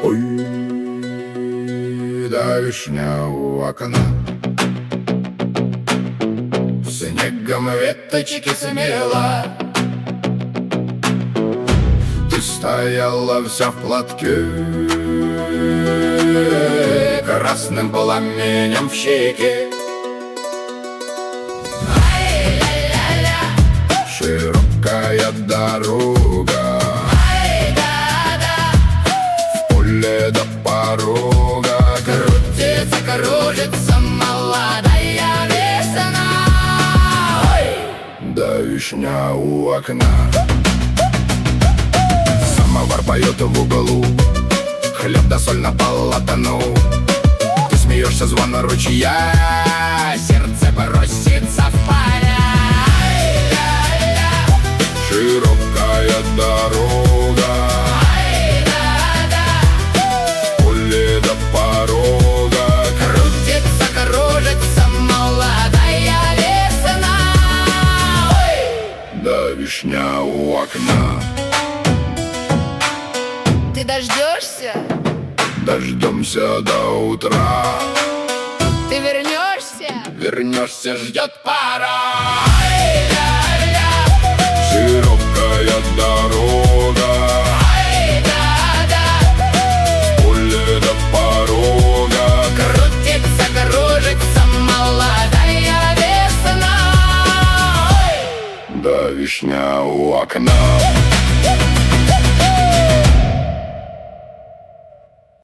Ой, да вишня у окна, снегом веточки смела. Ты стояла вся в платке, красным пламенем в щеке. Широкая дорога, в поле до порога крутится, кружится молодая весна. Да вишня у окна, самовар поет в углу, хлеб да соль на полотну. Ты смеешься, звон ручья, сердце бросится в поля. Широкая дорога, в поле до порога крутится, кружится молодая весна. Да вишня у окна. Ты дождешься? Дождемся до утра. Ты вернешься? Вернешься, ждет пора. Широкая дорога, в поле до порога крутится, кружится молодая весна. да вишня у окна.